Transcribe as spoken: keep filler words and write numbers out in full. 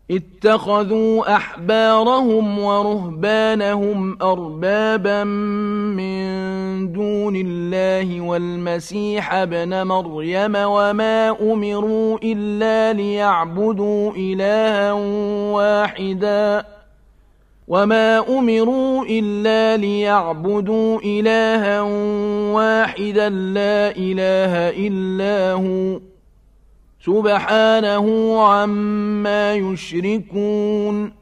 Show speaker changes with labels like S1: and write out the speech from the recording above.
S1: اتخذوا أحبارهم ورهبانهم أربابا من دون الله والمسيح ابن مريم وما أمروا إلا ليعبدوا إلها واحدا وما أمروا إلا ليعبدوا إلها واحدا لا إله إلا هو سبحانه عما يشركون